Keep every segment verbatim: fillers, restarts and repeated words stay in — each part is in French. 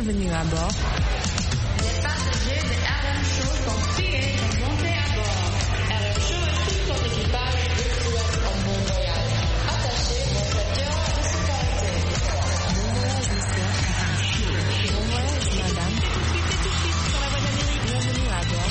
Bienvenue à bord. Les passagers de R M Show sont priés de monter à bord. R M Show et tout son équipage vous souhaitent un bon voyage. Attachez vos ceintures de sécurité. Bon voyage, monsieur. Bon voyage, madame. Tout de suite et tout de suite sur la voie d'Amérique. Bienvenue à bord.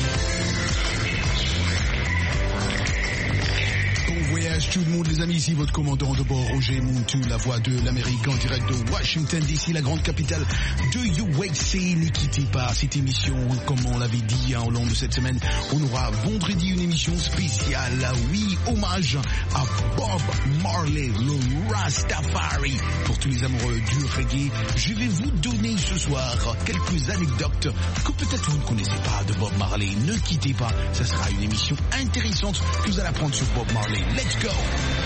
Voyage tout le monde les amis, ici votre commandant de bord Roger Muntu, la voix de l'Amérique en direct de Washington D C, la grande capitale de U S A. Ne quittez pas cette émission, comme on l'avait dit hein, au long de cette semaine, on aura vendredi une émission spéciale, oui, hommage à Bob Marley, le Rastafari. Pour tous les amoureux du reggae, je vais vous donner ce soir quelques anecdotes que peut-être vous ne connaissez pas de Bob Marley. Ne quittez pas, ça sera une émission intéressante que vous allez apprendre sur Bob Marley. Let's go!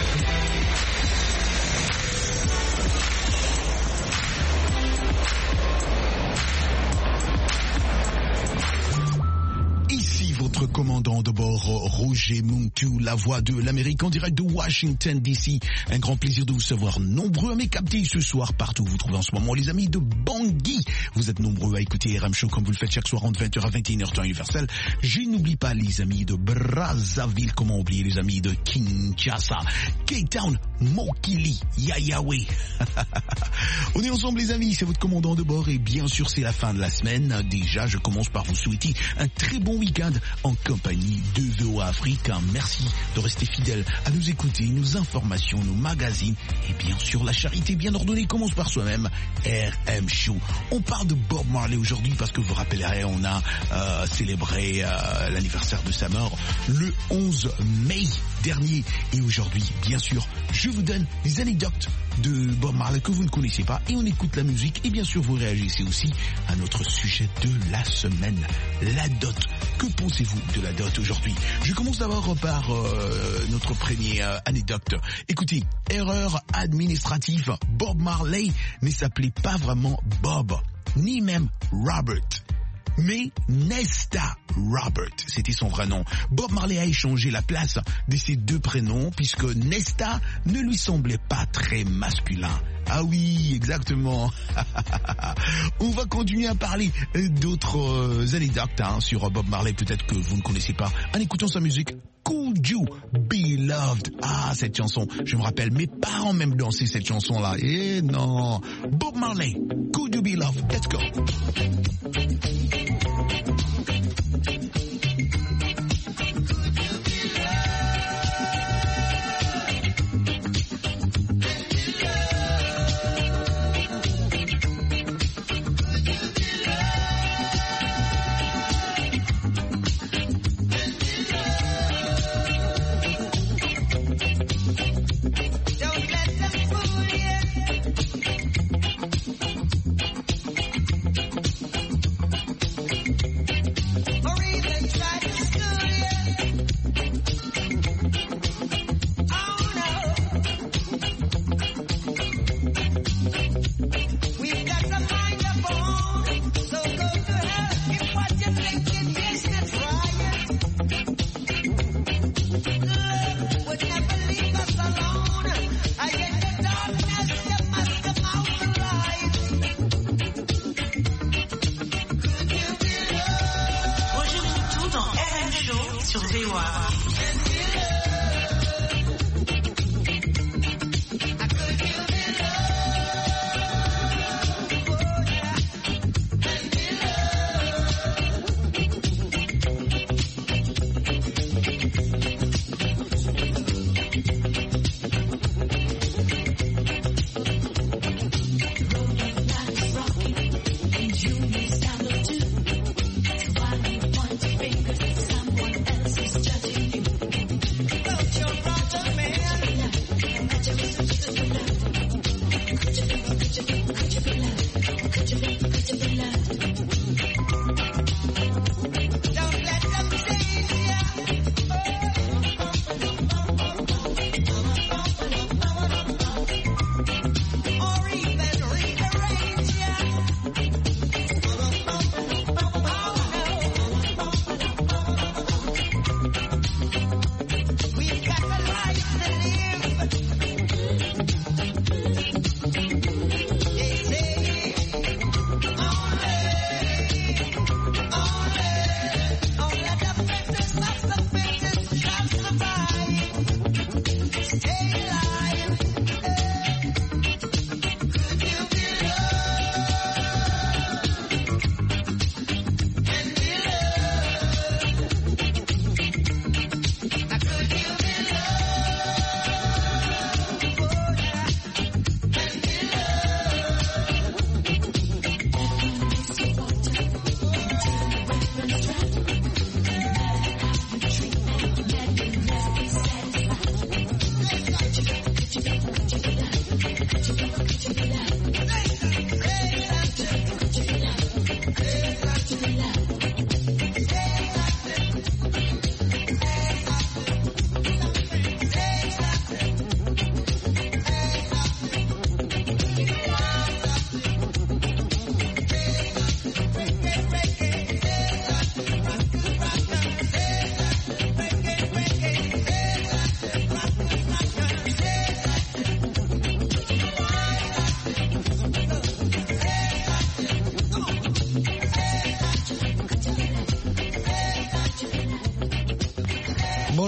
Ici votre commandant de bord Roger Muntu, la voix de l'Amérique en direct de Washington D C. Un grand plaisir de vous savoir nombreux à m'écapter ce soir partout où vous vous trouvez en ce moment, les amis de Bangui. Vous êtes nombreux à écouter R M Show comme vous le faites chaque soir entre vingt heures à vingt et une heures temps universel. Je n'oublie pas les amis de Brazzaville, comment oublier les amis de Kinshasa, Cape Town, Mokili, Yayawe. On est ensemble les amis, c'est votre commandant de bord et bien sûr c'est la fin de la semaine. Déjà je commence par vous souhaiter un très bon week-end en compagnie de V O A Afrique. Merci de rester fidèle à nous écouter, nos informations, nos magazines et bien sûr la charité bien ordonnée commence par soi-même. R M Show. On parle de Bob Marley aujourd'hui parce que vous vous rappellerez, on a euh, célébré euh, l'anniversaire de sa mort le onze mai dernier et aujourd'hui, bien sûr, je vous donne des anecdotes de Bob Marley que vous ne connaissez pas et on écoute la musique et bien sûr vous réagissez aussi à notre sujet de la semaine, la dot. Que pensez-vous de la dot aujourd'hui? Je commence d'abord par euh, notre première euh, anecdote. Écoutez, erreur administrative, Bob Marley ne s'appelait pas vraiment Bob, ni même Robert, mais Nesta Robert, c'était son vrai nom. Bob Marley a échangé la place de ces deux prénoms puisque Nesta ne lui semblait pas très masculin. Ah oui, exactement. On va continuer à parler d'autres euh, anecdotes hein, sur Bob Marley, peut-être que vous ne connaissez pas, en écoutant sa musique. Could You Be Loved? Ah, cette chanson, je me rappelle, mes parents même dansaient cette chanson-là. Eh non. Bob Marley, Could You Be Loved? Let's go.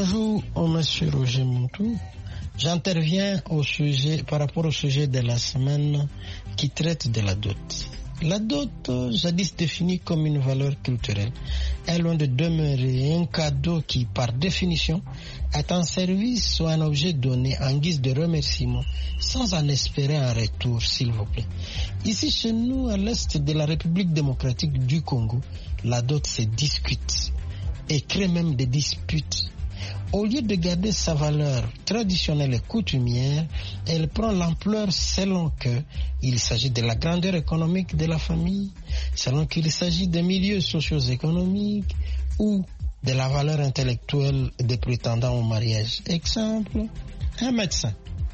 Bonjour, monsieur Roger Montou. J'interviens au sujet, par rapport au sujet de la semaine qui traite de la dot. La dot, jadis définie comme une valeur culturelle, est loin de demeurer un cadeau qui, par définition, est un service ou un objet donné en guise de remerciement, sans en espérer un retour, s'il vous plaît. Ici, chez nous, à l'est de la République démocratique du Congo, la dot se discute et crée même des disputes. Au lieu de garder sa valeur traditionnelle et coutumière, elle prend l'ampleur selon qu'il s'agit de la grandeur économique de la famille, selon qu'il s'agit des milieux socio-économiques ou de la valeur intellectuelle des prétendants au mariage. Exemple, un médecin,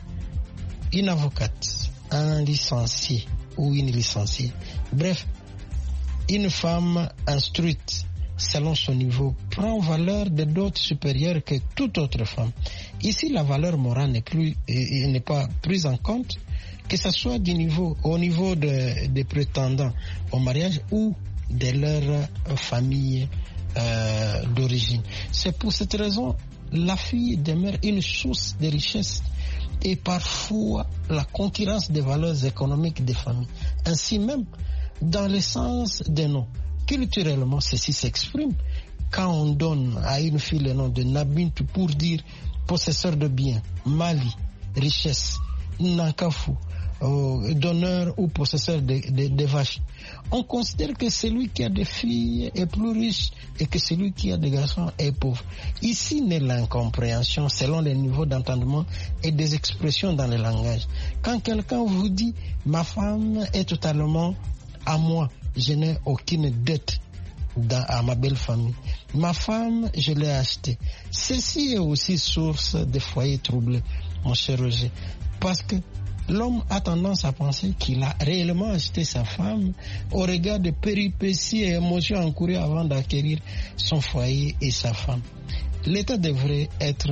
une avocate, un licencié ou une licenciée. Bref, une femme instruite selon son niveau, prend valeur de dot supérieure que toute autre femme. Ici, la valeur morale n'est plus, n'est pas prise en compte, que ce soit du niveau, au niveau de, des prétendants au mariage ou de leur famille euh, d'origine. C'est pour cette raison, la fille demeure une source de richesse et parfois la concurrence des valeurs économiques des familles. Ainsi même, dans le sens des noms. Culturellement, ceci s'exprime. Quand on donne à une fille le nom de Nabintu pour dire possesseur de biens, Mali, richesse, Nankafu, euh, donneur ou possesseur de, de, de vaches, on considère que celui qui a des filles est plus riche et que celui qui a des garçons est pauvre. Ici naît l'incompréhension selon les niveaux d'entendement et des expressions dans le langage. Quand quelqu'un vous dit ma femme est totalement à moi, je n'ai aucune dette dans, à ma belle famille. Ma femme, je l'ai achetée. Ceci est aussi source de foyers troublés, mon cher Roger. Parce que l'homme a tendance à penser qu'il a réellement acheté sa femme au regard de péripéties et émotions encourues avant d'acquérir son foyer et sa femme. L'État devrait être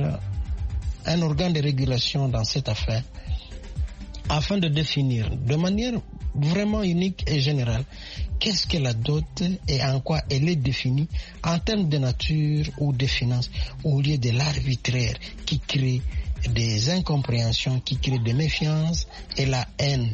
un organe de régulation dans cette affaire afin de définir de manière vraiment unique et générale qu'est-ce que la dot et en quoi elle est définie en termes de nature ou de finances, au lieu de l'arbitraire qui crée des incompréhensions, qui crée des méfiances et la haine.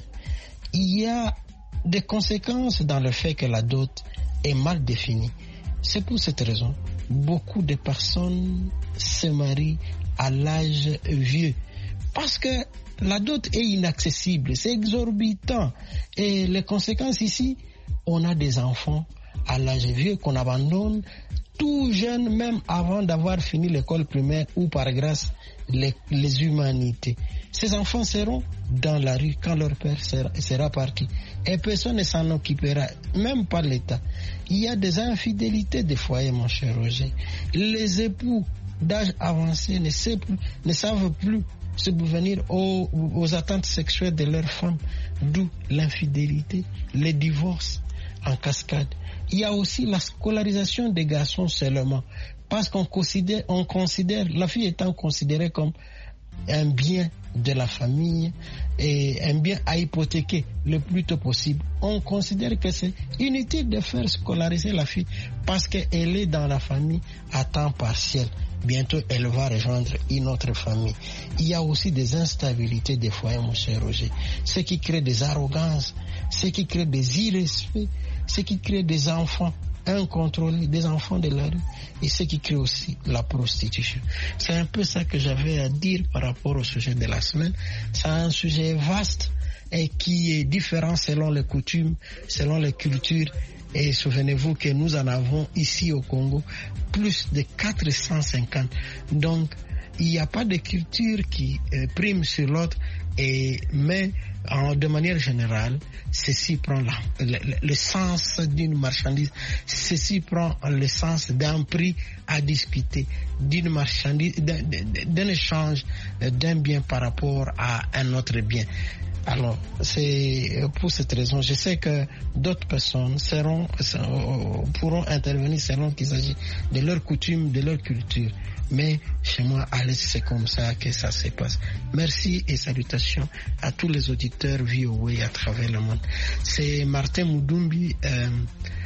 Il y a des conséquences dans le fait que la dot est mal définie. C'est pour cette raison, beaucoup de personnes se marient à l'âge vieux parce que la dot est inaccessible, c'est exorbitant. Et les conséquences ici, on a des enfants à l'âge vieux qu'on abandonne tout jeune, même avant d'avoir fini l'école primaire ou par grâce les, les humanités. Ces enfants seront dans la rue quand leur père sera, sera parti. Et personne ne s'en occupera, même pas l'État. Il y a des infidélités des foyers, mon cher Roger. Les époux d'âge avancé ne, sait plus, ne savent plus subvenir aux, aux attentes sexuelles de leurs femmes, d'où l'infidélité, les divorces en cascade. Il y a aussi la scolarisation des garçons seulement, parce qu'on considère, on considère la fille étant considérée comme un bien de la famille et un bien à hypothéquer le plus tôt possible. On considère que c'est inutile de faire scolariser la fille parce qu'elle est dans la famille à temps partiel. Bientôt, elle va rejoindre une autre famille. Il y a aussi des instabilités des foyers, mon cher Roger. Ce qui crée des arrogances, ce qui crée des irrespects, ce qui crée des enfants incontrôlés, des enfants de la rue, et ce qui crée aussi la prostitution. C'est un peu ça que j'avais à dire par rapport au sujet de la semaine. C'est un sujet vaste et qui est différent selon les coutumes, selon les cultures. Et souvenez-vous que nous en avons ici au Congo plus de quatre cent cinquante. Donc, il n'y a pas de culture qui euh, prime sur l'autre, et, mais en, de manière générale, ceci prend la, le, le sens d'une marchandise, ceci prend le sens d'un prix à discuter, d'une marchandise, d'un, d'un échange d'un bien par rapport à un autre bien. Alors, c'est pour cette raison, je sais que d'autres personnes seront, pourront intervenir selon qu'il s'agit de leur coutume, de leur culture. Mais chez moi, à l'Est, c'est comme ça que ça se passe. Merci et salutations à tous les auditeurs V O A à travers le monde. C'est Martin Moudumbi, euh,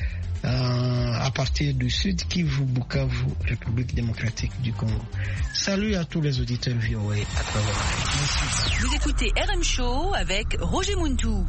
euh, à partir du Sud Kivu, Bukavu, République démocratique du Congo. Salut à tous les auditeurs V O A à travers l'Afrique. Vous écoutez R M Show avec Roger Muntou.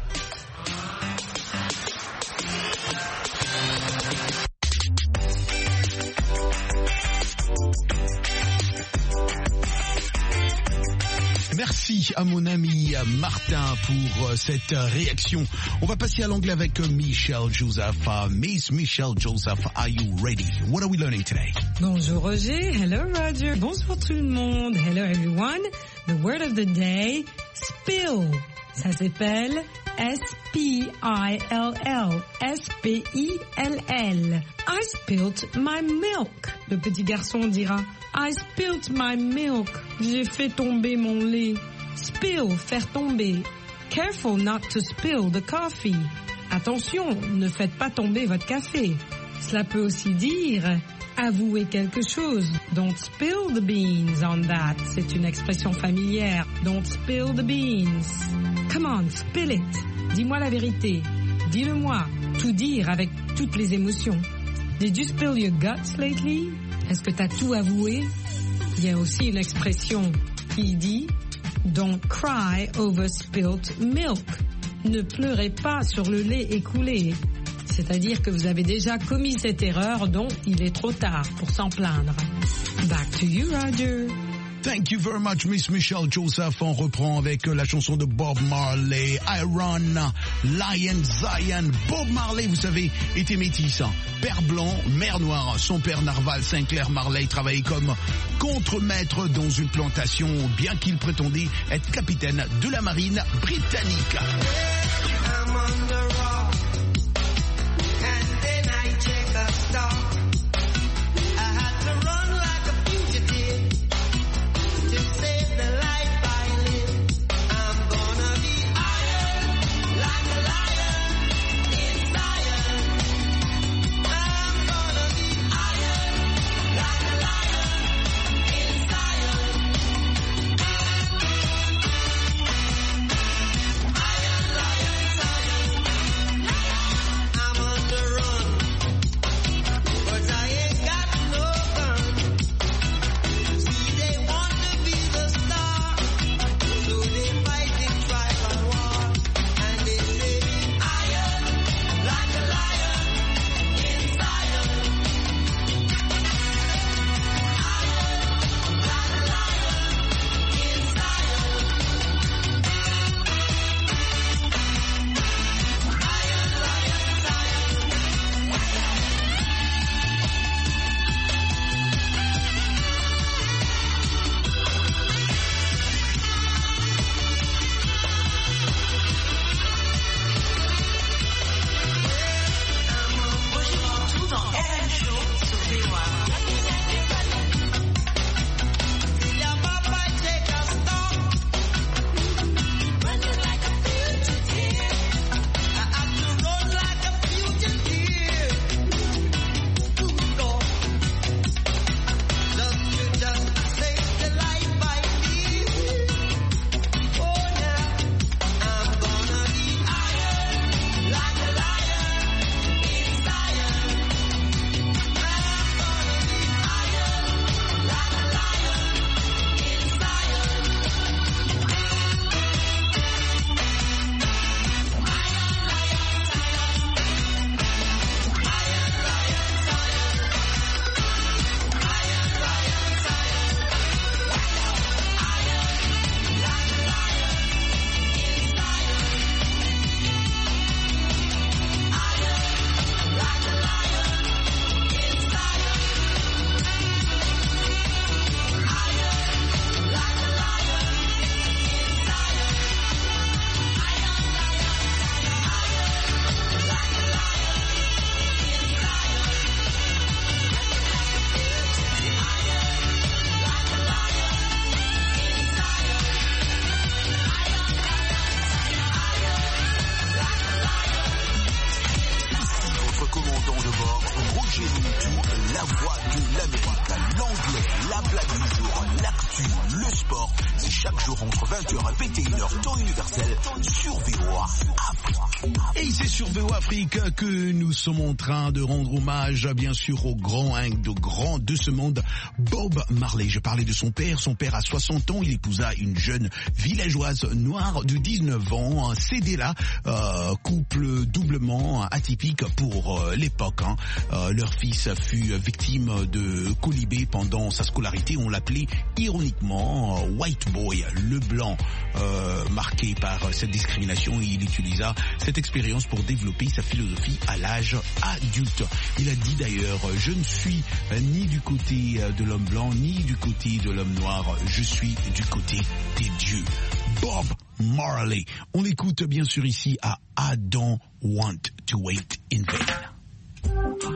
Merci à mon ami Martin pour cette réaction. On va passer à l'anglais avec Michelle Joseph. Uh, Miss Michelle Joseph, are you ready? What are we learning today? Bonjour Roger, hello Roger, bonsoir tout le monde, hello everyone. The word of the day, spill. Ça s'appelle S P I L L, S P I L L. I spilt my milk. Le petit garçon dira, I spilt my milk. J'ai fait tomber mon lait. Spill, faire tomber. Careful not to spill the coffee. Attention, ne faites pas tomber votre café. Cela peut aussi dire avouer quelque chose. Don't spill the beans on that. C'est une expression familière. Don't spill the beans. Come on, spill it. Dis-moi la vérité. Dis-le-moi. Tout dire avec toutes les émotions. Did you spill your guts lately? Est-ce que t'as tout avoué? Il y a aussi une expression qui dit Don't cry over spilt milk. Ne pleurez pas sur le lait écoulé. C'est-à-dire que vous avez déjà commis cette erreur dont il est trop tard pour s'en plaindre. Back to you, Roger. Thank you very much, Miss Michelle Joseph. On reprend avec la chanson de Bob Marley, Iron Lion Zion. Bob Marley, vous savez, était métis. Père blanc, mère noire. Son père Narval Sinclair Marley travaillait comme contremaître dans une plantation, bien qu'il prétendait être capitaine de la marine britannique. I'm on the rock, and then I check a star. I had to run like a fugitive to save the life I live. I'm gonna be iron, like a lion in Zion. I'm gonna be iron, like a lion in Zion. Iron, lion, Zion. sport. C'est chaque jour entre vingt heures et vingt et une heures, temps universel, sur V O A Afrique. Et c'est sur V O A Afrique que nous sommes en train de rendre hommage, bien sûr, au grand, un de grand de ce monde, Bob Marley. Je parlais de son père. Son père a soixante ans. Il épousa une jeune villageoise noire de dix-neuf ans. C'était là, euh, couple doublement atypique pour euh, l'époque. Hein. Euh, leur fils fut victime de colibé pendant sa scolarité. On l'appelait ironiquement euh, White Boy, le blanc. Euh, marqué par cette discrimination, il utilisa cette expérience pour développer sa philosophie à l'âge adulte. Il a dit d'ailleurs, je ne suis ni du côté de l'homme blanc, ni du côté de l'homme noir, je suis du côté des dieux. Bob Marley. On l'écoute bien sûr ici à I Don't Want to Wait in Vain.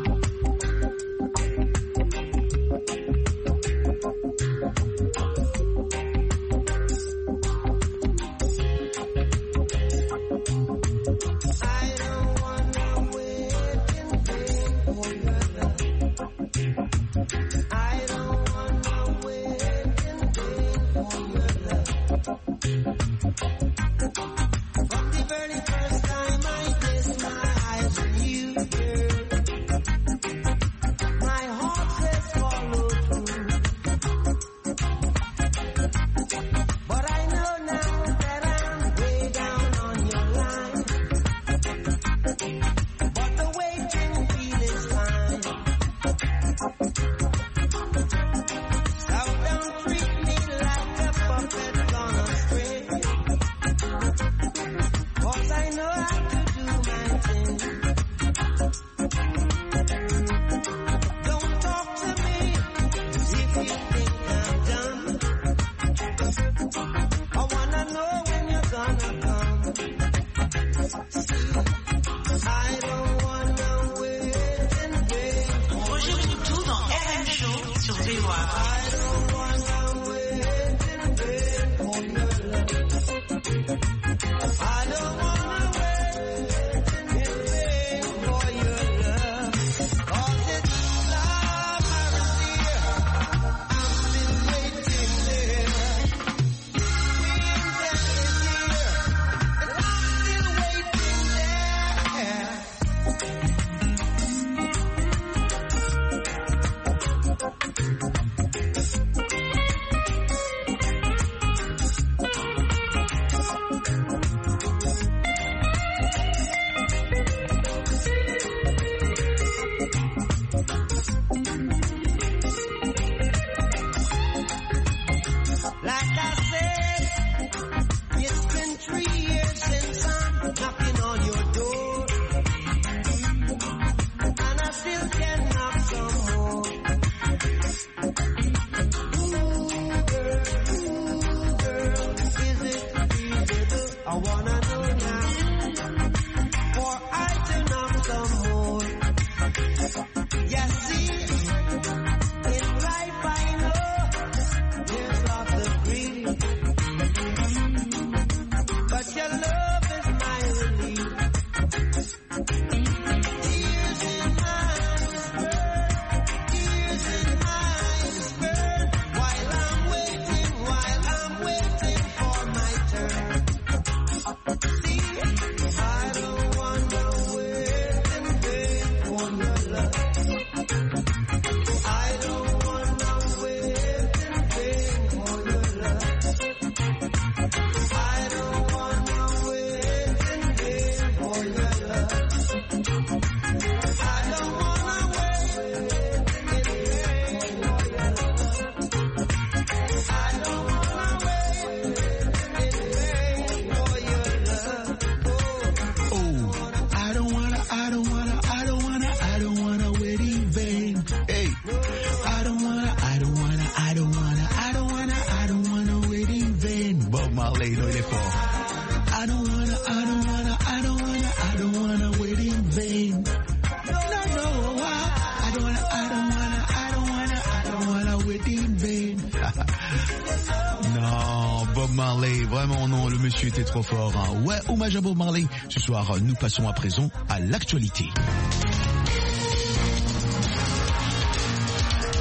Vraiment non, le monsieur était trop fort. Hein. Ouais, hommage à Bob Marley. Ce soir, nous passons à présent à l'actualité.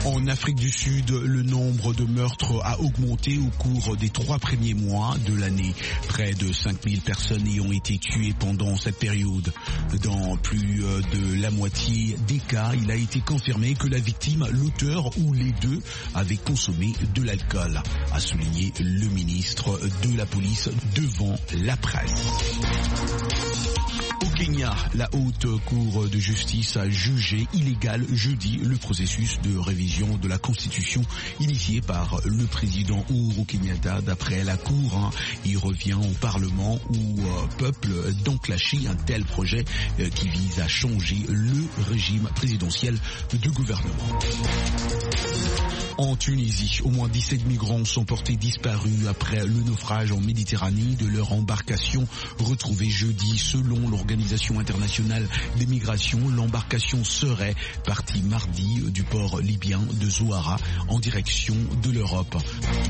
En Afrique du Sud, le nombre de meurtres a augmenté au cours des trois premiers mois de l'année. Près de cinq mille personnes y ont été tuées pendant cette période. Dans plus de la moitié des cas, il a été confirmé que la victime, l'auteur ou les deux avaient consommé de l'alcool, a souligné le ministre de la police devant la presse. Au Kenya, la haute cour de justice a jugé illégal jeudi le processus de révision de la constitution initié par le président Uhuru Kenyatta. D'après la cour, hein, il revient au parlement ou au peuple d'enclencher un tel projet euh, qui vise à changer le régime présidentiel de gouvernement. En Tunisie, au moins dix-sept migrants sont portés disparus après le naufrage en Méditerranée de leur embarcation retrouvée jeudi. Selon l'Organisation internationale des migrations, l'embarcation serait partie mardi du port libyen de Zouara en direction de l'Europe.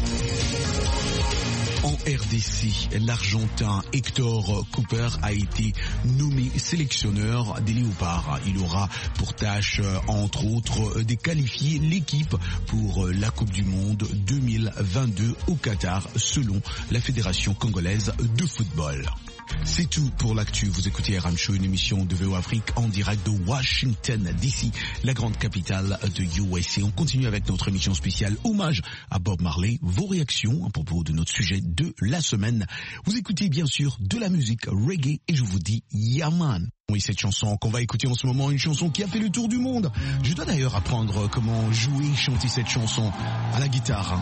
En R D C, l'Argentin Hector Cooper a été nommé sélectionneur des Léopards. Il aura pour tâche, entre autres, de qualifier l'équipe pour la Coupe du Monde deux mille vingt-deux au Qatar, selon la Fédération congolaise de football. C'est tout pour l'actu. Vous écoutez R M Show, une émission de V O Afrique en direct de Washington D C, la grande capitale de U S A. On continue avec notre émission spéciale hommage à Bob Marley. Vos réactions à propos de notre sujet de la semaine. Vous écoutez bien sûr de la musique reggae et je vous dis Yaman. Oui, cette chanson qu'on va écouter en ce moment, une chanson qui a fait le tour du monde. Je dois d'ailleurs apprendre comment jouer et chanter cette chanson à la guitare.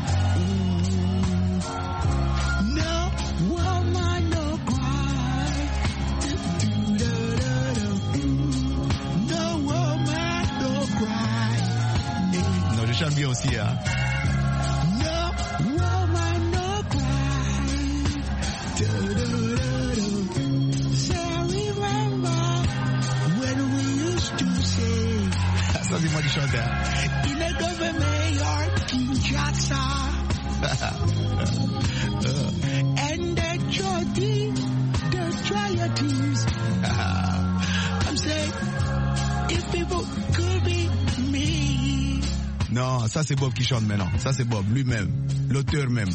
J'aime bien aussi, hein. No woman, no cry. So remember when we used to say. Ça, c'est moi qui chante, hein. In a government yard, King Jackson. And the Jody, the Triaties. I'm saying, if people could be me. Non, ça c'est Bob qui chante maintenant. Ça c'est Bob lui-même, l'auteur même.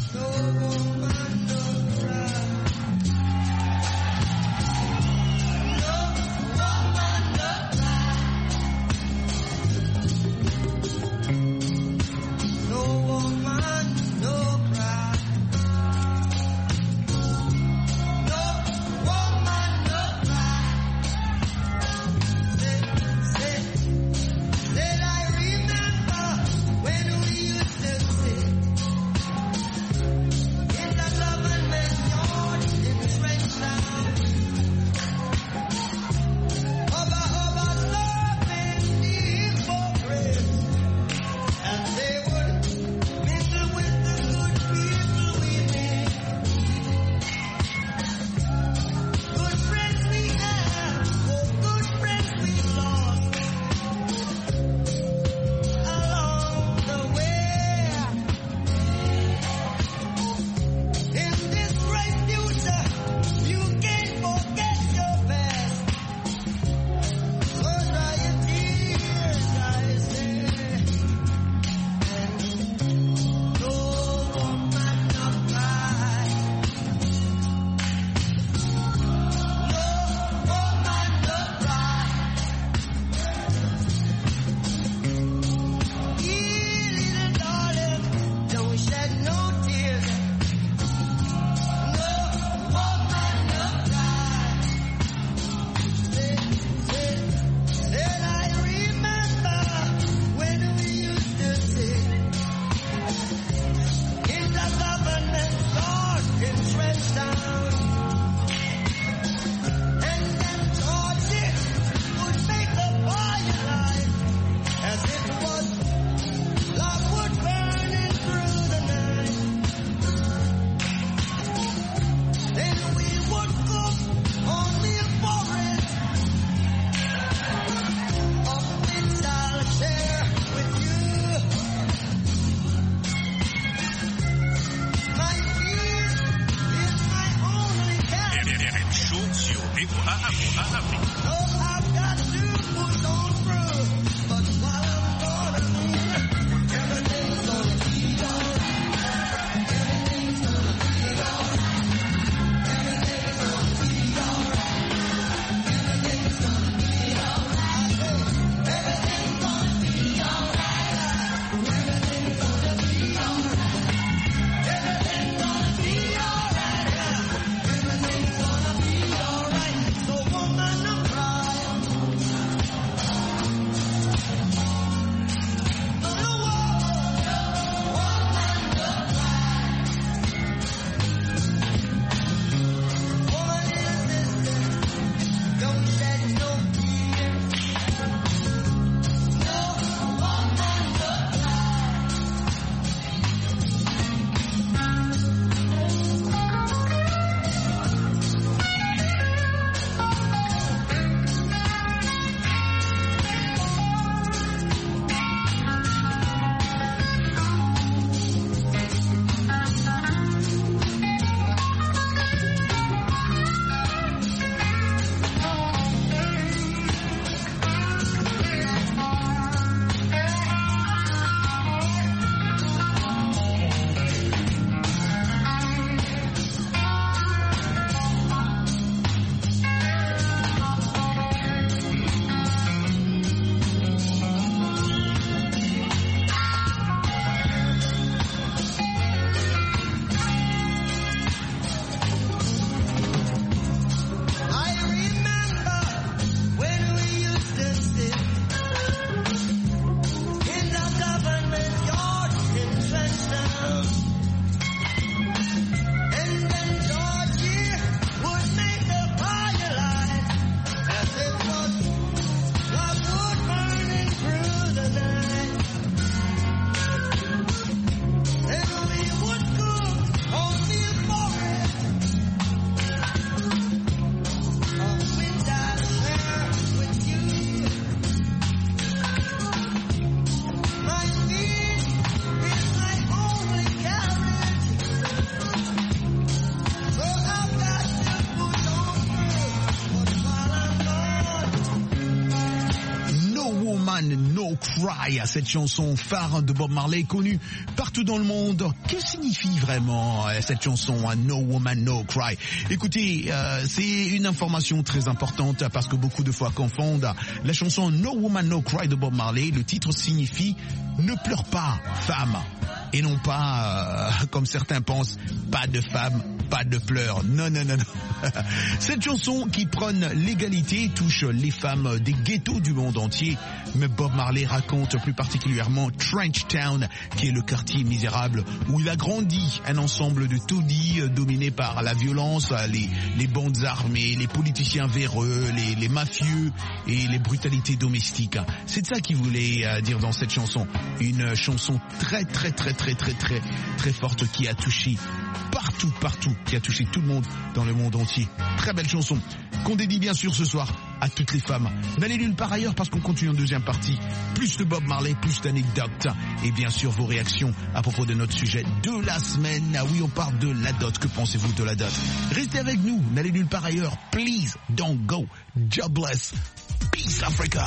Cry, cette chanson phare de Bob Marley connue partout dans le monde. Que signifie vraiment euh, cette chanson No Woman No Cry? Écoutez, euh, c'est une information très importante parce que beaucoup de fois confondent la chanson No Woman No Cry de Bob Marley. Le titre signifie ne pleure pas, femme. Et non pas, euh, comme certains pensent, pas de femme, pas de pleurs. Non, non, non, non. Cette chanson qui prône l'égalité touche les femmes des ghettos du monde entier. Mais Bob Marley raconte plus particulièrement Trench Town, qui est le quartier misérable où il a grandi. Un ensemble de taudis dominé par la violence, les, les bandes armées, les politiciens véreux, les, les mafieux et les brutalités domestiques. C'est ça qu'il voulait euh, dire dans cette chanson. Une chanson très, très, très, très, très, très, très forte qui a touché partout, partout, qui a touché tout le monde dans le monde entier. Très belle chanson qu'on dédie bien sûr ce soir à toutes les femmes. N'allez nulle part ailleurs parce qu'on continue en deuxième partie. Plus de Bob Marley, plus d'anecdotes et bien sûr vos réactions à propos de notre sujet de la semaine. Ah oui, on parle de la dot. Que pensez-vous de la dot? Restez avec nous, n'allez nulle part ailleurs. Please don't go. Jobless. Peace Africa.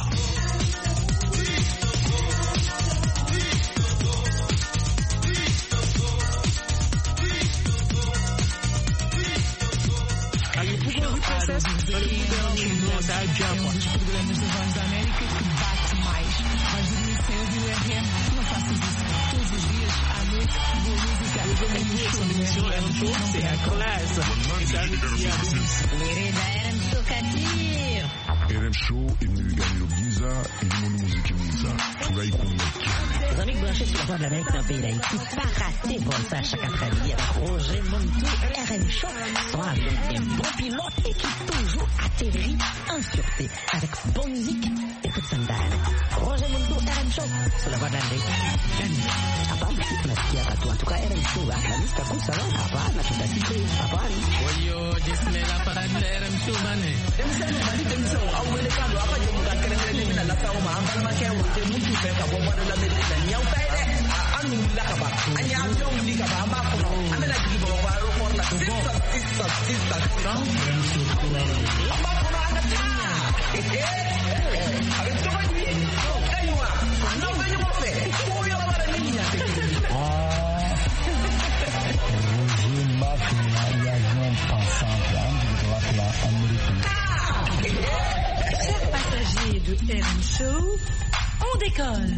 Process, um dos programas da Voz da América que bate mais. Mas o Liceu e o R M não faças isso todos os dias, à noite, boa música. é um show, c'est la classe. R M Show imigani byiza irimo n'umuziki mwiza turayikunda cyane. Les amis branchés sur la Voix de l'Amérique dans le pays d'Haïti, pas raté pour ça chaque après-midi avec Roger Montou, R M Show, soit avec un bon pilote et qui toujours atterrit en sûreté avec bonne musique et toute sandale. Roger Montou, R M Show, sur la Voix de l'Amérique. Hapana, tunasikia watu en tout cas R M Show, la lista kusa la hapana, tutasikia hapana. Oyo, jismela para R M Show bane. Demsani bali demsani awele kando apa je muka kere mina la sawo ma ambal ma ke wote mutu fe ka bo wala la medina ni yaw tay de anu la ka ba anya amdo ndi ka ba ma ko amela ji bo wa ro ko la sista sista sista strong ba ko na na eh eh avec to ba ni kaywa anu ga ni mo fe ko yo la ba ni nya te ah Roger Mafia ya non pensant là américain. Chers passagers de R M Show, on décolle.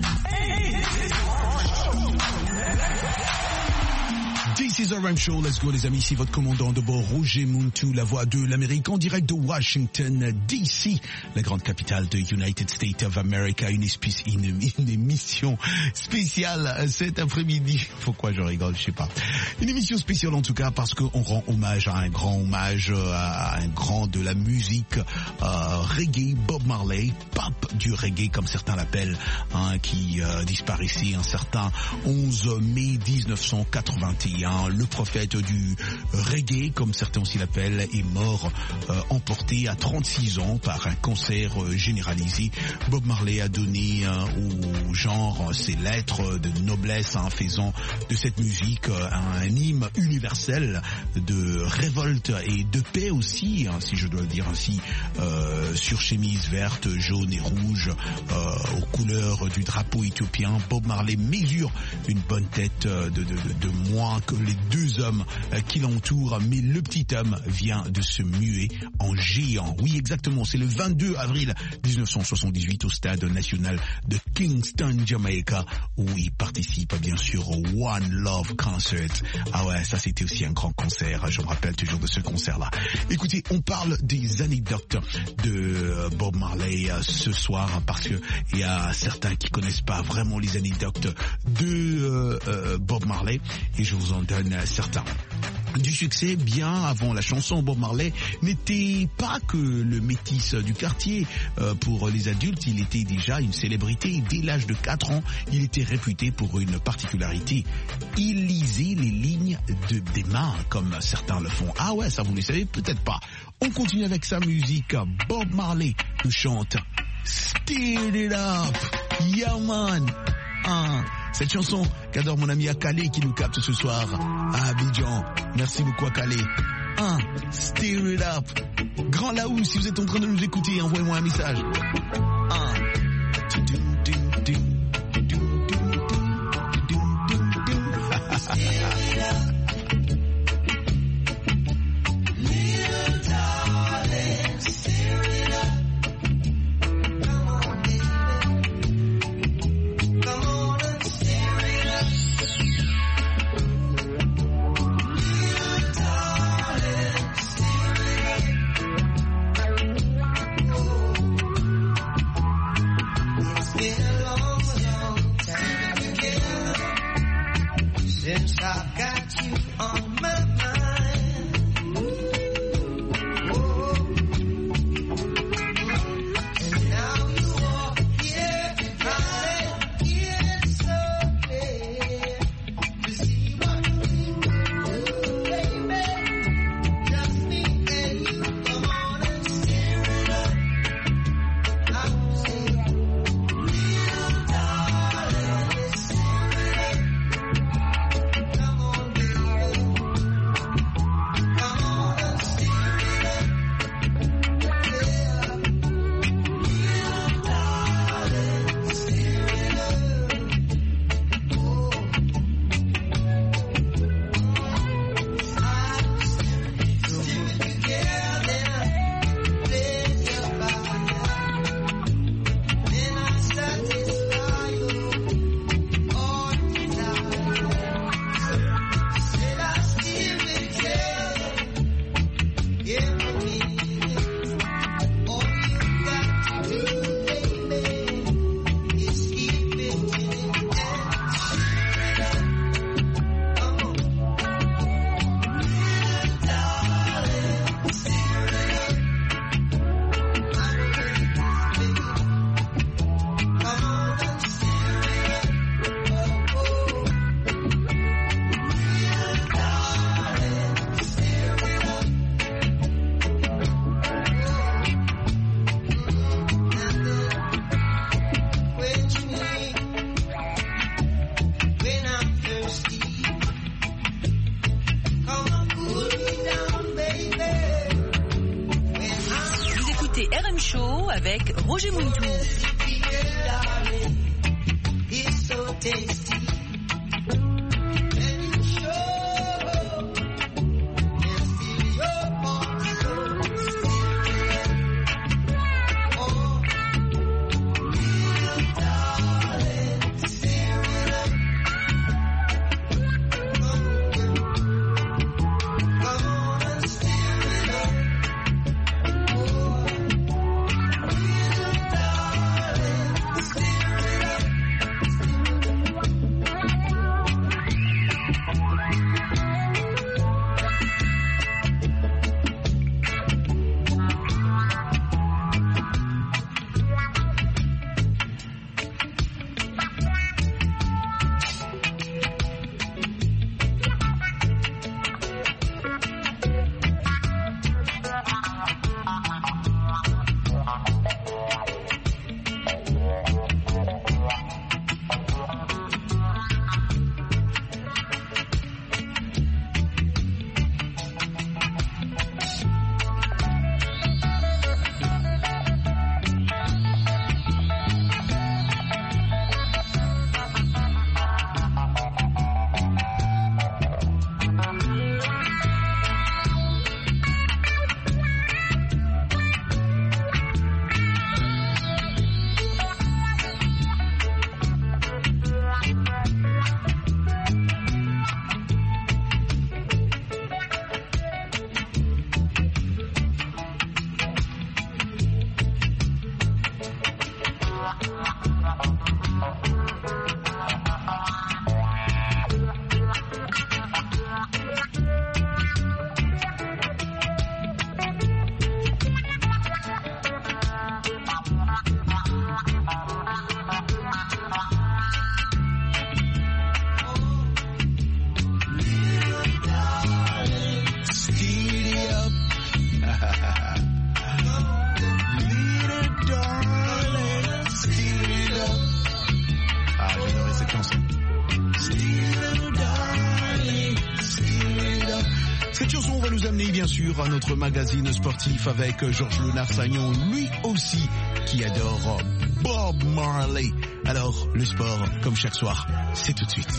This is R M Show, let's go les amis, c'est votre commandant de bord Roger Montou, la voix de l'Amérique en direct de Washington D C, la grande capitale de United States of America, une, espèce, une, une émission spéciale cet après-midi. Pourquoi je rigole, je sais pas. Une émission spéciale en tout cas parce qu'on rend hommage à un grand hommage à un grand de la musique euh, reggae, Bob Marley, pape du reggae comme certains l'appellent, hein, qui euh, disparaissait un certain onze mai dix-neuf cent quatre-vingt-un. Le prophète du reggae, comme certains aussi l'appellent, est mort, euh, emporté à trente-six ans par un cancer euh, généralisé. Bob Marley a donné euh, au genre ses lettres de noblesse, hein, faisant de cette musique euh, un hymne universel de révolte et de paix aussi, hein, si je dois le dire ainsi, euh, sur chemise verte, jaune et rouge, euh, aux couleurs du drapeau éthiopien. Bob Marley mesure une bonne tête de, de, de, de moins que les deux hommes qui l'entourent, mais le petit homme vient de se muer en géant. Oui, exactement, c'est le vingt-deux avril dix-neuf cent soixante-dix-huit au stade national de Kingston, Jamaica, où il participe bien sûr au One Love Concert. Ah ouais, ça c'était aussi un grand concert, je me rappelle toujours de ce concert-là. Écoutez, on parle des anecdotes de Bob Marley ce soir, parce que il y a certains qui connaissent pas vraiment les anecdotes de euh, euh, Bob Marley, et je vous en donne certains. Du succès bien avant la chanson, Bob Marley n'était pas que le métis du quartier. Euh, pour les adultes, il était déjà une célébrité. Dès l'âge de quatre ans, il était réputé pour une particularité. Il lisait les lignes de, des mains, comme certains le font. Ah ouais, ça vous le savez peut-être pas. On continue avec sa musique. Bob Marley nous chante Stir It Up, yeah man. Ah, cette chanson qu'adore mon ami Akale qui nous capte ce soir à Abidjan. Merci beaucoup Akale. Un, Stir It Up. Grand Laou, si vous êtes en train de nous écouter, envoyez-moi un message. Un, ding, ding, ding. I've got you on my mind. Oh, and now you are here, I get so clear to see what we do, baby. Just me and you, come on and steer it up. I will say, real darling, steer it up. Come on, baby. Come on and steer it up. Yeah. Real darling, steer it up. Oh. I steer it together, then your body. Then I satisfy you all night. Said I steer it together, every minute. All you got to do, baby, is keep it in it and steer it up. Come on, real darling, steer it up. I'm ready, baby. Come on and steer it up. Oh, oh. Real darling, steer it up. And then when you need, when I'm thirsty, come and cool me down, baby. When I'm Vous écoutez R M Show avec Roger Muntou. darling, it's so tasty. And you show and feel your heart so steer. Oh, real darling, steer it up. Come on and steer it up. Oh, real darling, steer it up. bien sûr à notre magazine sportif avec Georges Lenard-Sagnon, lui aussi qui adore Bob Marley. Alors le sport, comme chaque soir, c'est tout de suite.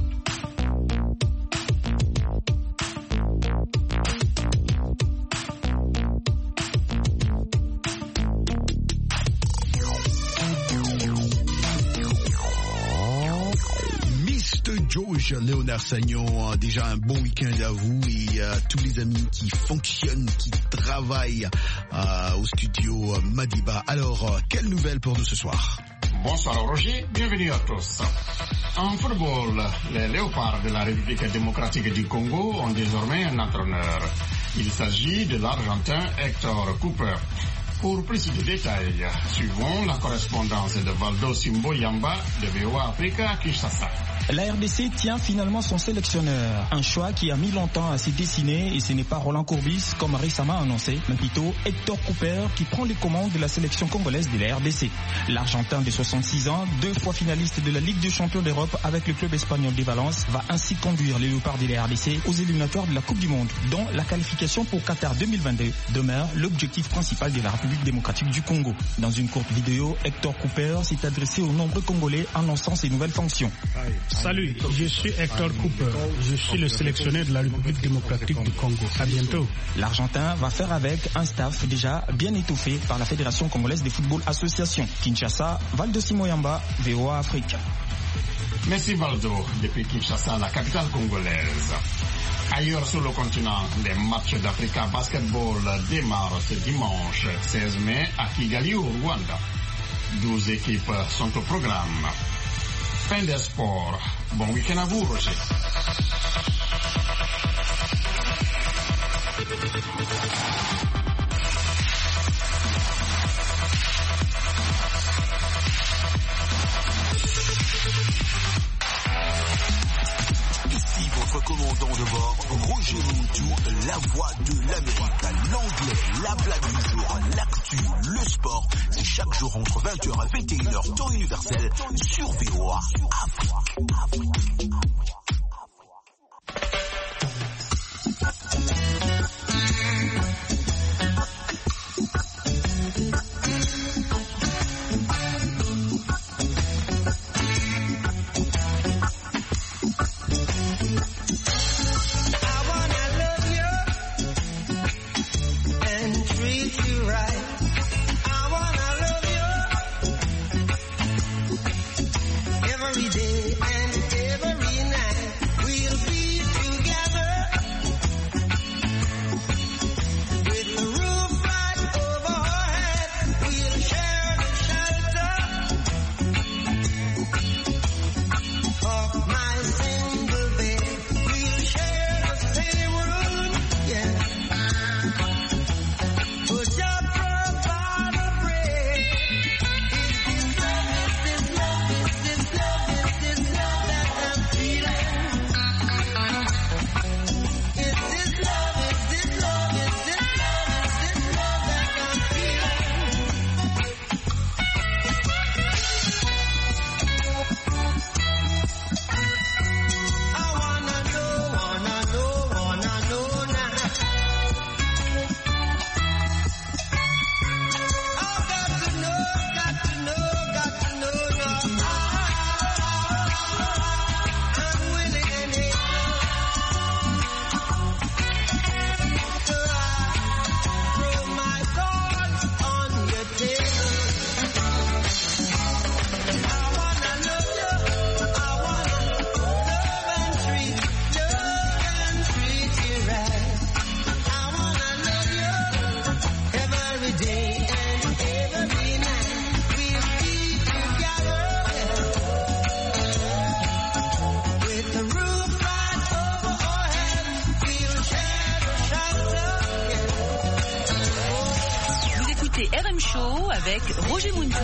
Georges Lenard-Sagnon, déjà un bon week-end à vous et à tous les amis qui fonctionnent, qui travaillent euh, au studio Madiba. Alors, euh, quelle nouvelle pour nous ce soir? Bonsoir Roger, bienvenue à tous. En football, les Léopards de la République démocratique du Congo ont désormais un entraîneur. Il s'agit de l'Argentin Hector Cooper. Pour plus de détails, suivons la correspondance de Valdo Simboyamba de V O A Africa à Kinshasa. La R D C tient finalement son sélectionneur, un choix qui a mis longtemps à se dessiner et ce n'est pas Roland Courbis comme récemment annoncé, mais plutôt Hector Cooper qui prend les commandes de la sélection congolaise de la R D C. L'Argentin de soixante-six ans, deux fois finaliste de la Ligue des champions d'Europe avec le club espagnol de Valence, va ainsi conduire les Léopards de la R D C aux éliminatoires de la Coupe du Monde, dont la qualification pour Qatar deux mille vingt-deux demeure l'objectif principal de la République démocratique du Congo. Dans une courte vidéo, Hector Cooper s'est adressé aux nombreux Congolais annonçant ses nouvelles fonctions. Salut, je suis Hector Cooper. Je suis le sélectionneur de la République démocratique du Congo. À bientôt. L'Argentin va faire avec un staff déjà bien étoffé par la Fédération congolaise de football association. Kinshasa, Valdo Simoyamba, V O A Afrique. Merci Valdo. Depuis Kinshasa, la capitale congolaise. Ailleurs sur le continent, les matchs d'Africa Basketball démarrent ce dimanche seize mai à Kigali au Rwanda. douze équipes sont au programme. Fin des sports. Bon week-end à vous, Roger. Ici votre commandant de bord, Roger Moutou, la voix de l'Amérique, l'anglais, la blague du jour, l'actu, le sport. C'est chaque jour entre vingt heures et vingt et une heures temps universel sur V O A Afrique. R M Show avec Roger Moutou.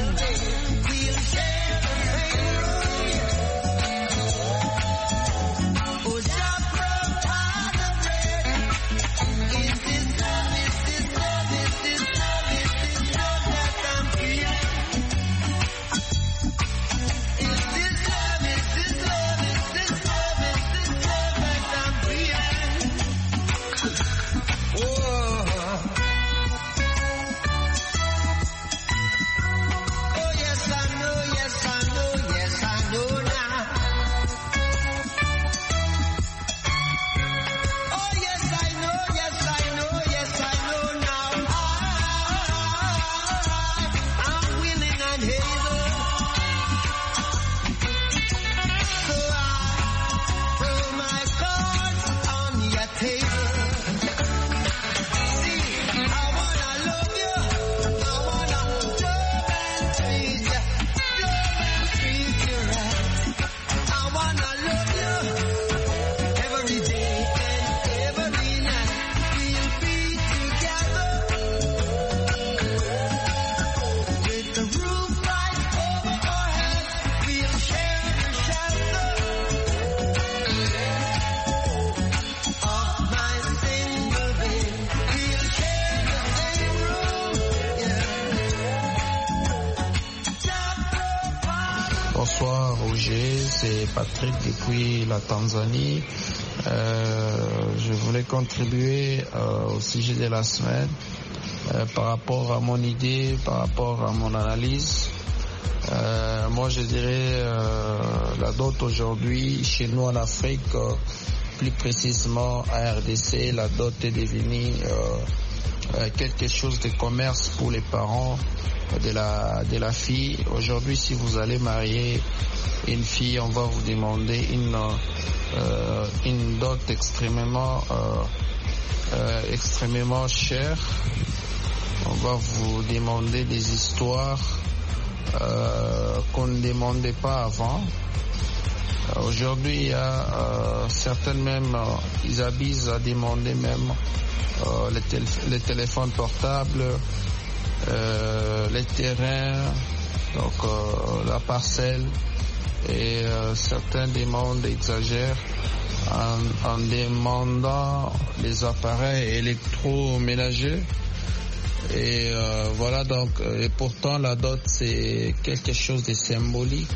c'est Patrick depuis la Tanzanie. Euh, je voulais contribuer euh, au sujet de la semaine euh, par rapport à mon idée, par rapport à mon analyse. Euh, moi je dirais euh, la dot aujourd'hui chez nous en Afrique, euh, plus précisément à R D C, la dot est devenue euh, euh, quelque chose de commerce pour les parents de la, de la fille. Aujourd'hui, si vous allez marier une fille, on va vous demander une, euh, une dot extrêmement, euh, euh, extrêmement chère. On va vous demander des histoires euh, qu'on ne demandait pas avant. Aujourd'hui, il y a euh, certaines même, euh, ils abusent à demander même euh, les, tél les téléphones portables, euh, les terrains, donc euh, la parcelle, et euh, certains demandent, exagèrent en, en demandant les appareils électroménagers. Et euh, voilà donc, et pourtant la dot c'est quelque chose de symbolique.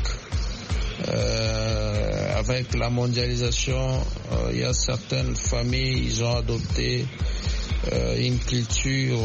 Euh, avec la mondialisation, euh, il y a certaines familles, ils ont adopté euh, une culture,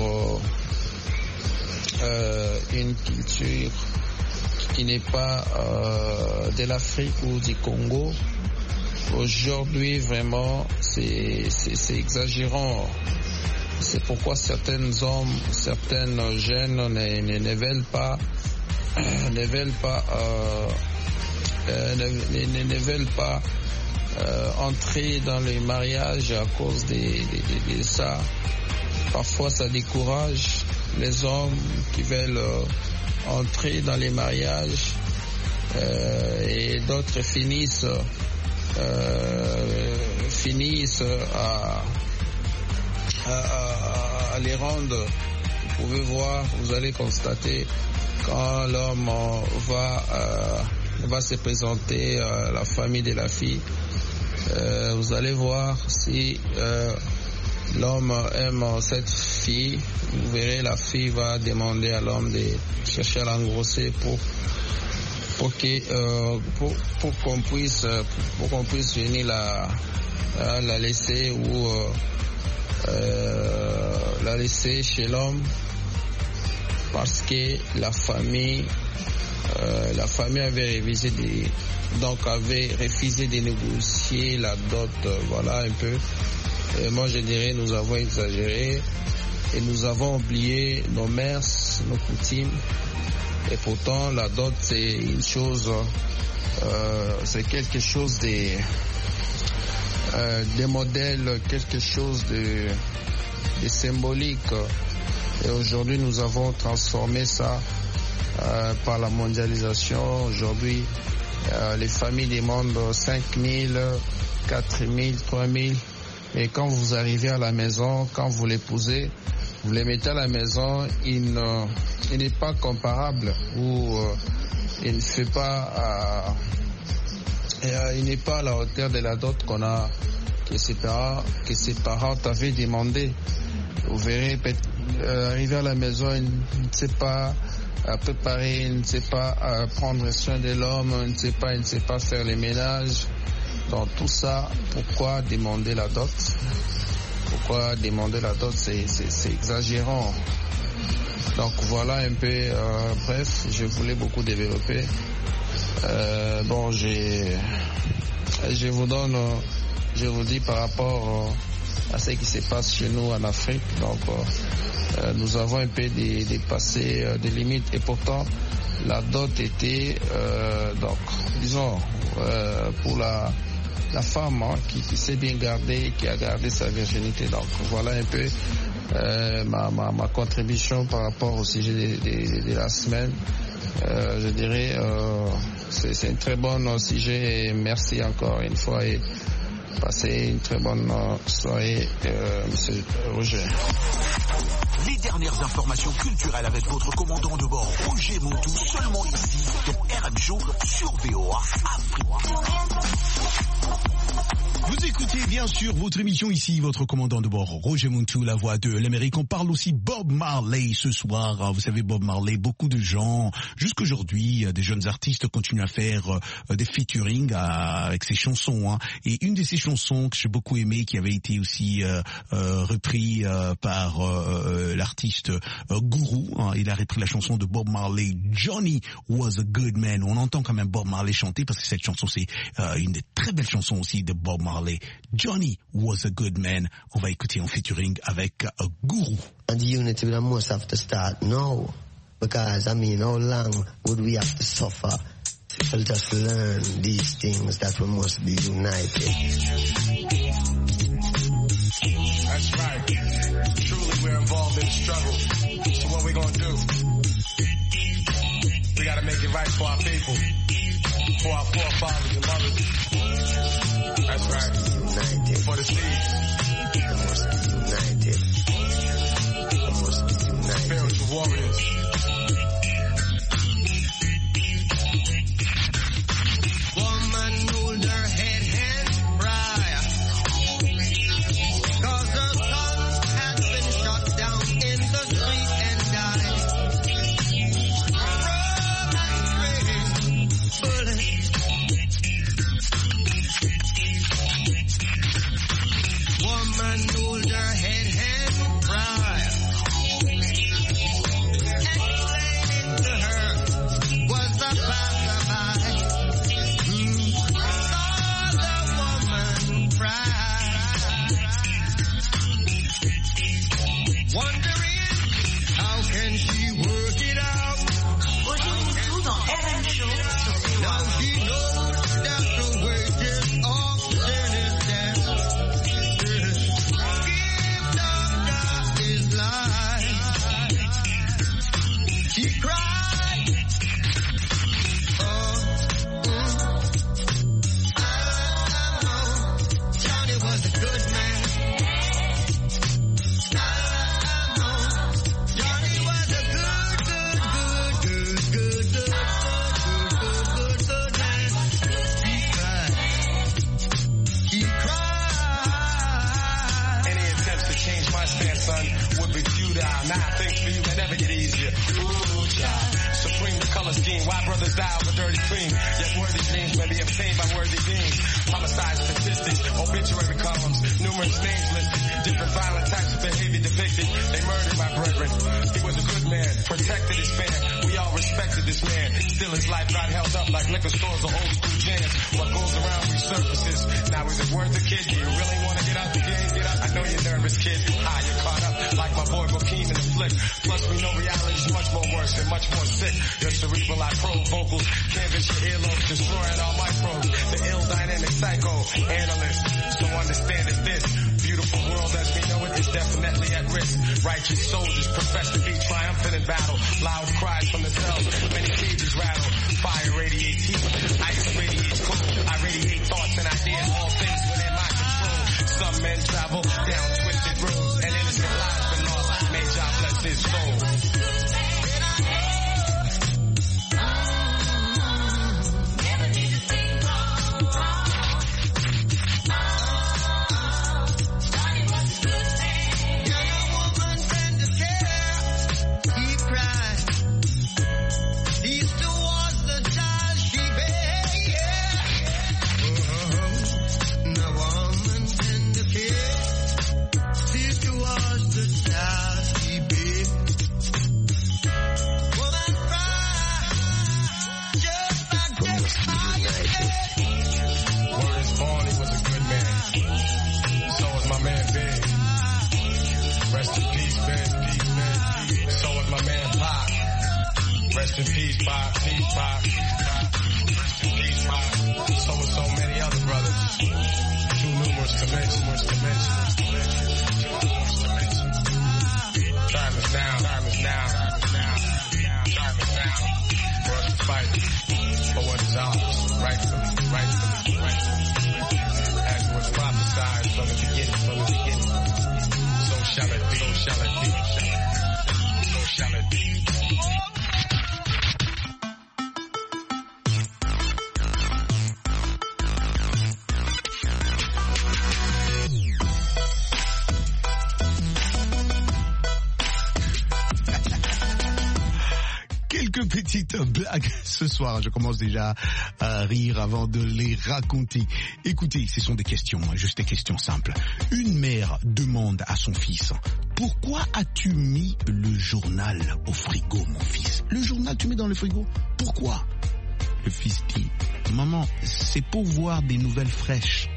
euh, une culture qui n'est pas euh, de l'Afrique ou du Congo. Aujourd'hui, vraiment, c'est exagérant. C'est pourquoi certains hommes, certaines jeunes ne, ne, ne veulent pas, ne veulent pas. Euh, Euh, ne, ne, ne veulent pas euh, entrer dans les mariages à cause de, de, de, de ça. Parfois, ça décourage les hommes qui veulent euh, entrer dans les mariages euh, et d'autres finissent, euh, finissent à, à, à, à les rendre. Vous pouvez voir, vous allez constater quand l'homme va euh, va se présenter à la famille de la fille. Euh, vous allez voir si euh, l'homme aime cette fille. Vous verrez, la fille va demander à l'homme de chercher à l'engrosser pour pour que euh, pour, pour qu'on puisse pour qu'on puisse venir la la laisser ou euh, euh, la laisser chez l'homme, parce que la famille Euh, la famille avait révisé des, donc avait refusé de négocier la dot, euh, voilà un peu. Et moi je dirais nous avons exagéré et nous avons oublié nos mœurs, nos coutumes. Et pourtant la dot c'est une chose, euh, c'est quelque chose de, euh, des modèles, quelque chose de, de symbolique. Et aujourd'hui nous avons transformé ça. Euh, par la mondialisation. Aujourd'hui, euh, les familles demandent cinq mille, quatre mille, trois mille. Et quand vous arrivez à la maison, quand vous l'épousez, vous les mettez à la maison, il n'est pas comparable ou euh, il ne fait pas, euh, euh, il n'est pas à la hauteur de la dot qu'on a, que ses parents, que ses parents t'avaient demandé. Vous verrez, euh, arriver à la maison, il ne sait pas à préparer, il ne sait pas à prendre soin de l'homme, il ne sait pas, il ne sait pas faire les ménages. Donc tout ça, pourquoi demander la dot? Pourquoi demander la dot? C'est exagérant. Donc voilà un peu, euh, bref, je voulais beaucoup développer. Euh, bon, j'ai, je vous donne, je vous dis par rapport à ce qui se passe chez nous en Afrique. Donc euh, nous avons un peu dépassé euh, des limites, et pourtant la dot était, euh, donc disons, euh, pour la la femme hein, qui, qui s'est bien gardée, qui a gardé sa virginité. Donc voilà un peu euh, ma, ma, ma contribution par rapport au sujet de, de, de la semaine. Euh, je dirais euh, c'est un très bon sujet, et merci encore une fois, et passez une très bonne soirée, euh, monsieur Roger. Les dernières informations culturelles avec votre commandant de bord Roger Montou, seulement ici dans R M Show sur V O A Afrique. Vous écoutez bien sûr votre émission ici, votre commandant de bord, Roger Muntu, la voix de l'Amérique. On parle aussi Bob Marley ce soir. Vous savez, Bob Marley, beaucoup de gens, jusqu'aujourd'hui, des jeunes artistes continuent à faire euh, des featuring à, avec ses chansons. Hein. Et une de ces chansons que j'ai beaucoup aimé, qui avait été aussi euh, euh, repris euh, par euh, l'artiste euh, Guru. Hein. Il a repris la chanson de Bob Marley, Johnny Was a Good Man. On entend quand même Bob Marley chanter parce que cette chanson, c'est euh, une des très belles chansons aussi de Bob Marley. Johnny Was a Good Man. On va écouter en featuring avec uh, Guru. And the unity we must have to start now. Because, I mean, how long would we have to suffer to just learn these things that we must be united? That's right. Truly, we're involved in the struggle. So what we gonna do? We gotta make it right for our people, for our forefathers and mothers. That's right. United. For the seeds. We must be united. We must be united. Spiritual warriors. Woman hold her head held high, 'cause her sons had been shot down in the street and died. Run, bullets. Woman hold her head held high, explaining to her was the passerby. Mm. Saw the woman cry, wondering how can she work it out. Now she knows that the wages of sin is death. She cried, oh, mm, I know Johnny was a good man. I know Johnny was a good, good, good, good, good, good, good, good, good, good man. He cried, he cried. Any attempts to change my stance, son, would be futile. Nah, things for you may never get easier. Ooh, child. Supreme the color scheme. Why brothers die over dirty cream? Yet worthy dreams may be obtained by worthy beings. Homicide statistics, obituary columns, numerous names listed, different violent types of behavior depicted. They murdered my brethren. He was a good man, protected his fam. We all respected this man. Still his life got held up like liquor stores or old school jams. What goes around resurfaces. Now is it worth it, kid? Do you really want to get out the game? Get out? I know you're nervous, kid. Ah, you're caught up like my boy Bokeem in the flick. Plus we know reality's much more worse and much more sick. Your cerebral I probe vocals, canvas your earlobes, destroying all microbes. The ill dynamic psycho analyst. So understand that this beautiful world as we know it is definitely at risk. Righteous soldiers profess to be triumphant in battle. Loud cries from the cells, many cages rattle. Fire radiates heat, ice radiates cold. I radiate thoughts and ideas, all things within my control. Some men travel down twisted roads, and innocent lives been lost. May God bless his soul. Rest in peace, Bob. Peace, Bob. Rest in peace, Bob. So with so many other brothers. Too numerous to mention. Time is now. Time is now. Time is now. For us to fight for what is ours. Rightfully. Rightfully. Rightfully. As was prophesied from the beginning. From the beginning. So shall it be. So shall it be. So shall it be. petites blagues ce soir. Je commence déjà à rire avant de les raconter. Écoutez, ce sont des questions, juste des questions simples. Une mère demande à son fils: pourquoi as-tu mis le journal au frigo, mon fils? Le journal, tu mets dans le frigo? Pourquoi? Le fils dit: maman, c'est pour voir des nouvelles fraîches.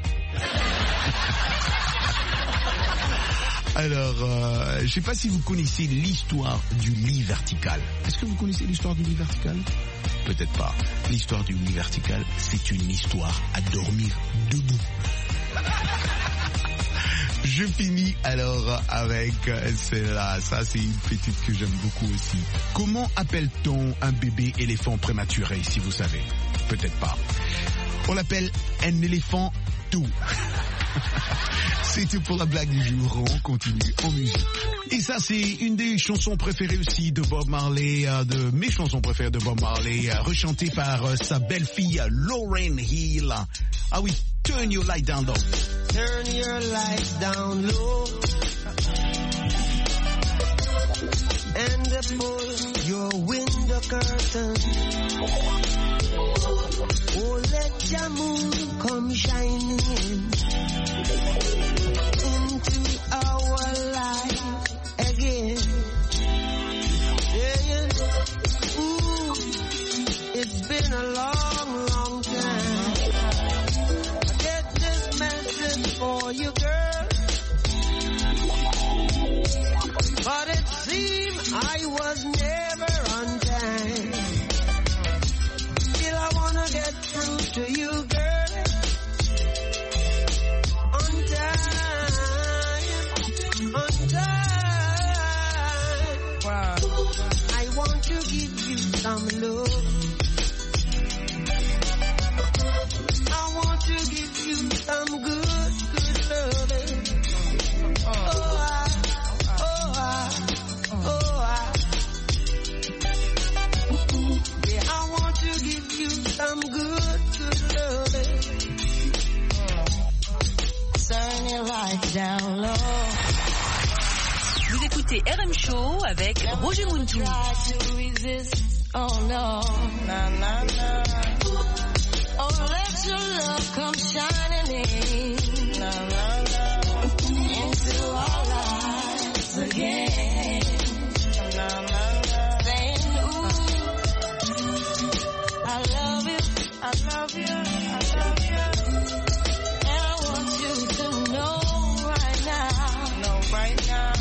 Alors, euh, je ne sais pas si vous connaissez l'histoire du lit vertical. Est-ce que vous connaissez l'histoire du lit vertical? Peut-être pas. L'histoire du lit vertical, c'est une histoire à dormir debout. Je finis alors avec celle-là. Ça, c'est une petite que j'aime beaucoup aussi. Comment appelle-t-on un bébé éléphant prématuré, si vous savez? Peut-être pas. On l'appelle un éléphant tout. C'était pour la blague du jour. On continue en musique. Et ça, c'est une des chansons préférées aussi de Bob Marley, de mes chansons préférées de Bob Marley, rechantée par sa belle-fille Lauryn Hill. Ah oui, Turn Your Light Down Low. Turn your light down low and pull your window curtain. Oh, let your moon come shining in into our life again. Yeah. Ooh, it's been a long, long time. I get this message for you, girl, but it seemed I was never on time. Still I wanna get through to you, girl, on time, on time. Wow. I want to give you some love. I want to give you some good, good loving. Oh, I, oh, I, oh, I. Yeah, I want to give you some good, good loving. Turn your light down low. Vous écoutez R M Show avec Roger Muntou. Oh no, na na na. Oh, let your love come shining in, na na na, into our lives again, na na na. Saying, ooh, I love you, I love you, I love you, and I want you to know right now, know right now.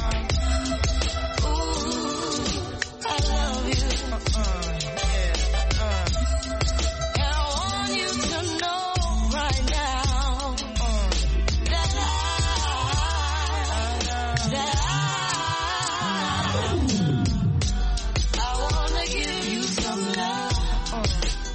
Ooh, I love you. Uh-uh. Yeah. Uh. And I want you to know right now uh, that I, that I, I wanna give you some love. Uh.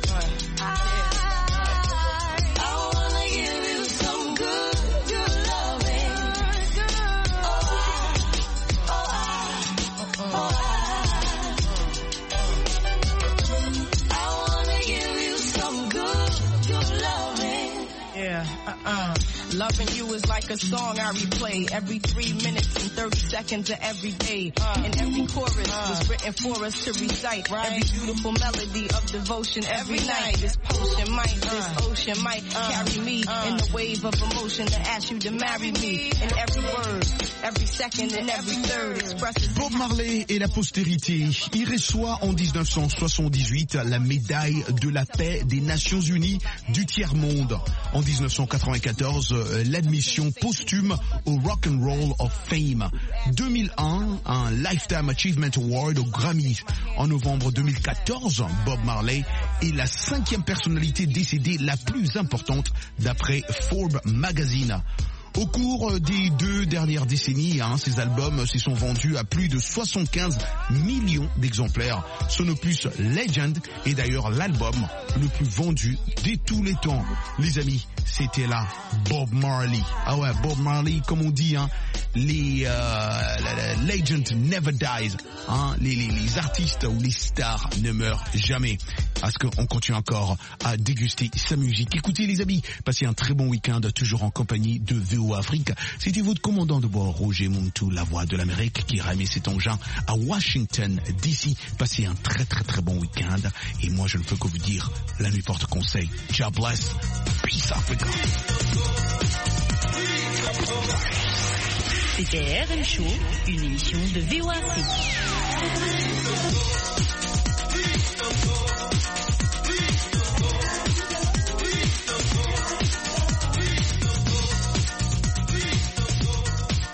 I, I wanna give you some good, good loving. Oh, I, oh, I, oh, I. Yeah, uh-uh. Loving you is like a song I replay every three minutes and thirty seconds of every day. Uh, and every chorus uh, was written for us to recite. Right. Every beautiful melody of devotion every, every night. This potion might, uh, this ocean might uh, carry me uh, in the wave of emotion to ask you to marry me. And every word, every second and every third expresses... Bob Marley et la postérité. Il reçoit en dix-neuf cent soixante-dix-huit la médaille de la paix des Nations Unies du tiers-monde. En dix-neuf cent quatre-vingt-quatorze, l'admission posthume au Rock and Roll of Fame. deux mille un, un Lifetime Achievement Award au Grammy. En novembre deux mille quatorze, Bob Marley est la cinquième personnalité décédée la plus importante d'après Forbes Magazine. Au cours des deux dernières décennies, hein, ces albums se sont vendus à plus de soixante-quinze millions d'exemplaires. Son opus Legend est d'ailleurs l'album le plus vendu de tous les temps. Les amis, c'était là Bob Marley. Ah ouais, Bob Marley, comme on dit, hein, les euh, la, la, Legend never dies. Hein, les, les, les artistes ou les stars ne meurent jamais. Parce qu'on continue encore à déguster sa musique. Écoutez les amis, passez un très bon week-end, toujours en compagnie de The V O Afrique. C'était votre commandant de bord, Roger Muntu, la voix de l'Amérique, qui remet cet engin à Washington, D C. Passez un très très très bon week-end. Et moi, je ne peux que vous dire, la nuit porte conseil. God bless. Peace Africa. C'était R M Show, une émission de V O Afrique.